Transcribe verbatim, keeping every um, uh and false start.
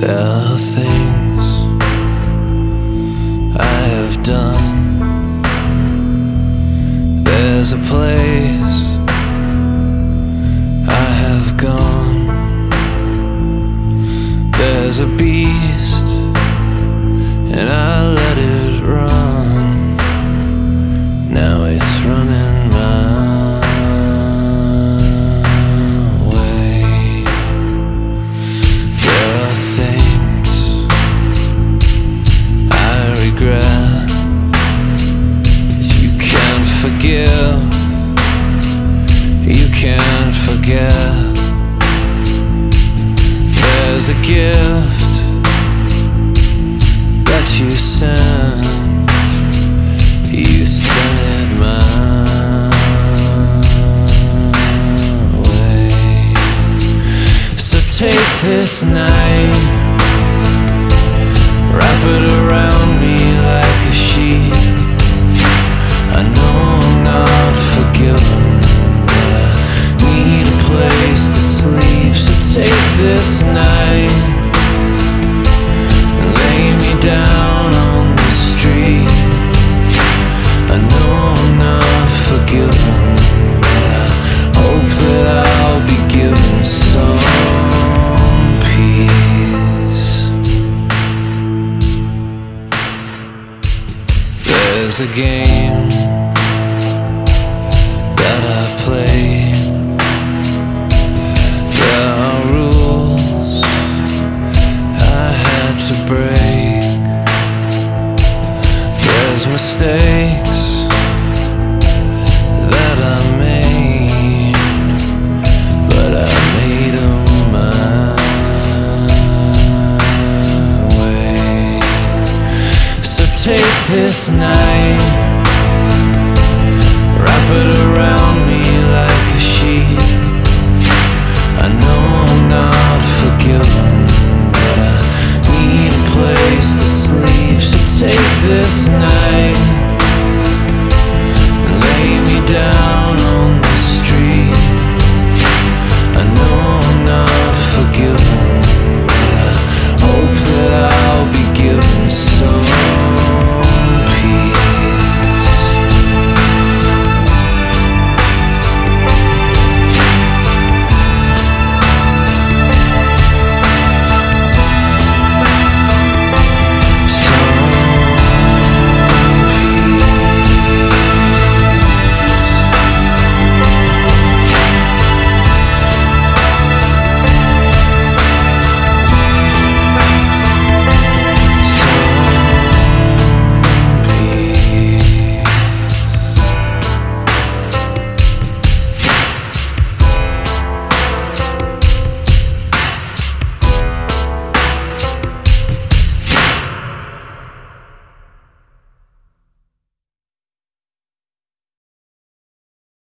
There are things I have done. There's a place I have gone. There's a beast and I let it run. Now it's running my way. There are things I regret that you can't forgive, you can't forget. There's a gift that you sent, you sent it my way. So take this night, wrap it around me like a sheet. I know I'm not forgiven, but I need a place to sleep. So take this night and lay me down on the street. I know I'm not forgiven, but I hope that I'll be given some peace. There's a game that I play. There are rules I had to break. There's mistakes that I made, but I made them my way. So take this night